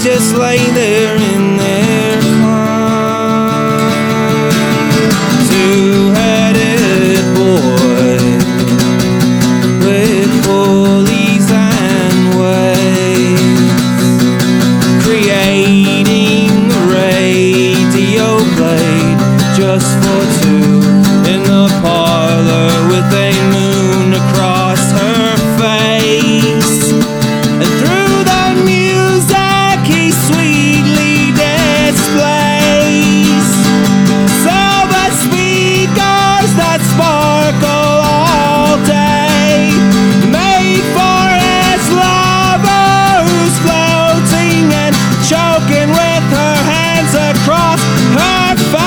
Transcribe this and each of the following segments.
just lay there in their two-headed boy with pulleys and waves, creating a radio blade just for two in the parlor with a moon across her face. And through the music he sweetly displays silver speakers that sparkle all day, made for his lover who's floating and choking with her hands across her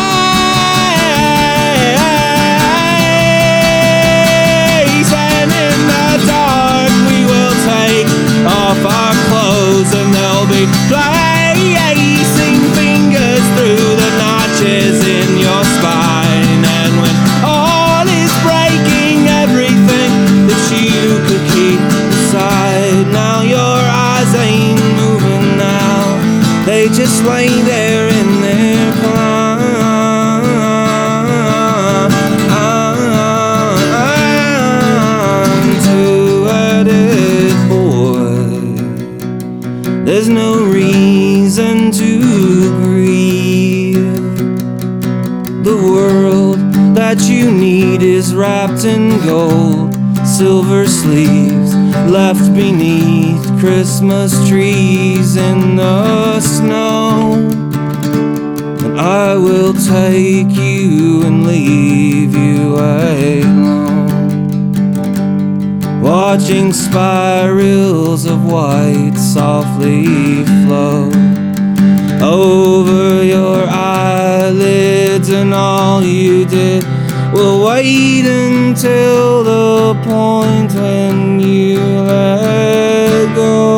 face. And in the dark we will take off our clothes and they'll be placing fingers through the notches in your spine. And when all is breaking, everything that you could keep inside, now your eyes ain't moving now, they just lay there in their two-headed boy. There's no reason to grieve. The world that you need is wrapped in gold, silver sleeves left beneath Christmas trees in the snow. And I will take you and leave you alone, watching spirals of white softly flow over your eyelids, and all you did will wait until the point when you let go.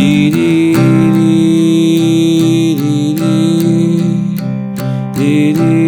Dee